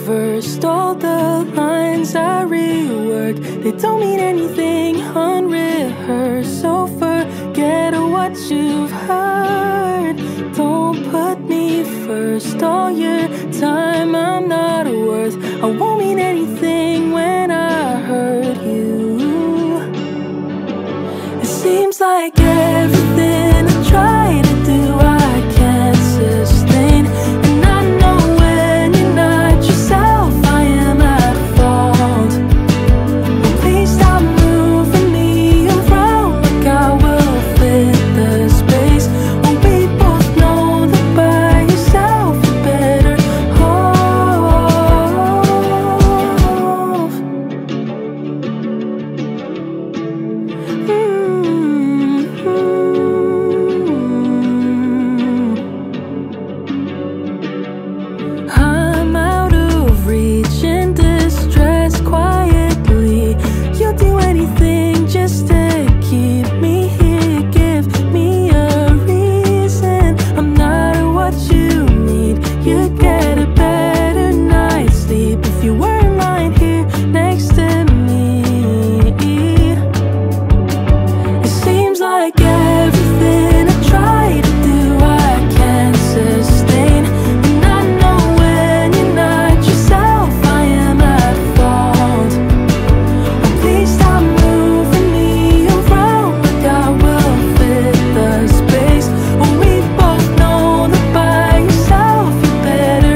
reversed all the lines I reworked. They don't mean anything unrehearsed, so forget what you've heard. Don't put me first. All your time I'm not worth. I won't mean anything when I hurt you. It seems like everything I try to do I can't sustain. And I know when you're not yourself I am at fault. Please stop moving me around like I will fit the space. When we both know that by yourself you're better off. I'm out of reach in distress quietly. You'll do anything just to keep me here. Give me a reason. I'm not what you need. You'd get a better night's sleep if you weren't lying here next to me. It seems like everything I try to do I can't sustain. And I know when you're not yourself I am at fault. Please stop moving me around like I will fit the space. When we both know that by yourself you're better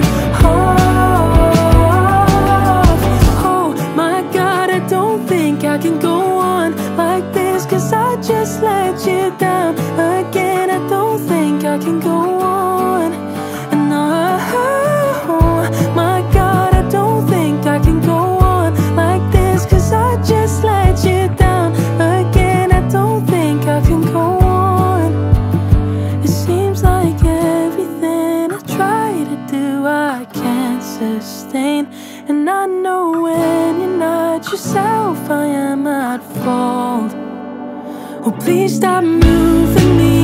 off. Oh my God, I don't think I can go on like this, 'cause I just let you down again. I don't think I can go on. And oh my God, I don't think I can go on like this, 'cause I just let you down again. I don't think I can go on. It seems like everything I try to do I can't sustain. And I know when you're not yourself I am at fault. Oh, please stop moving me